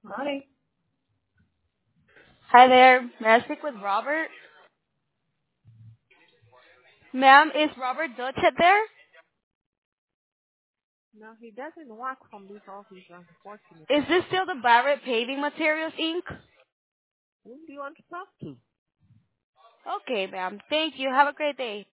Hi. Hi there. May I speak with Robert? Ma'am, is Robert Dutchett there? No, he doesn't work from this office, Is unfortunately. this still the Barrett Paving Materials, Inc.? Whom do you want to talk to? Okay, ma'am. Thank you. Have a great day.